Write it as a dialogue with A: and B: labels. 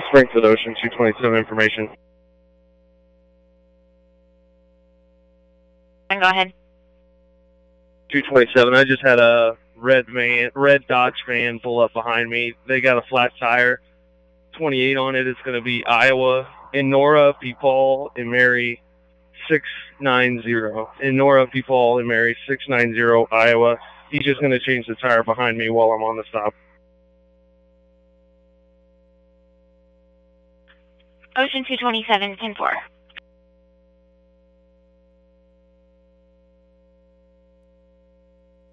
A: Springfield Ocean 227 information.
B: And go ahead.
A: 227. I just had a red Dodge van pull up behind me. They got a flat tire, 28 on it. It's going to be Iowa. In Nora, P. Paul, and Mary 690. In Nora, P. Paul, and Mary 690, Iowa. He's just going to change the tire behind me while I'm on the stop.
B: Ocean 227, 10-4.